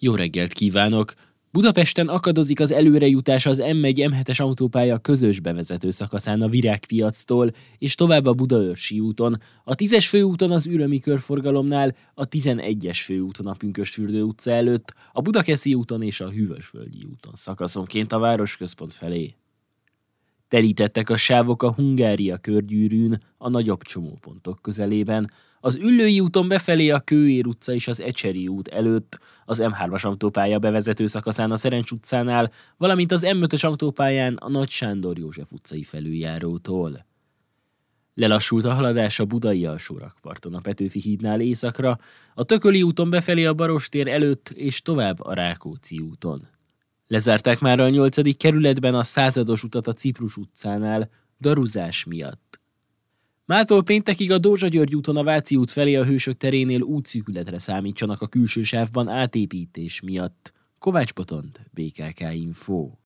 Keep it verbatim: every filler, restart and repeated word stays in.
Jó reggelt kívánok! Budapesten akadozik az előrejutás az M egy M hetes autópálya közös bevezető szakaszán a Virágpiactól, és tovább a Budaörsi úton, a tízes főúton az Ürömi körforgalomnál, a tizenegyes főúton a Pünkösdfürdő utca előtt, a Budakeszi úton és a Hűvösvölgyi úton szakaszonként a városközpont felé. Telítettek a sávok a Hungária körgyűrűn, a nagyobb csomópontok közelében, az Üllői úton befelé a Kőér utca és az Ecseri út előtt, az M hármas autópálya bevezető szakaszán a Szerencs utcánál, valamint az M ötös autópályán a Nagy Sándor József utcai felüljárótól. Lelassult a haladás a budai alsórakparton a Petőfi hídnál északra, a Tököli úton befelé a Barostér előtt és tovább a Rákóczi úton. Lezárták már a nyolcadik kerületben a Százados utat a Ciprus utcánál, daruzás miatt. Mától péntekig a Dózsa György úton a Váci út felé a Hősök terénél útszűkületre számítsanak a külső sávban átépítés miatt. Kovács Botond, bé ká ká Info.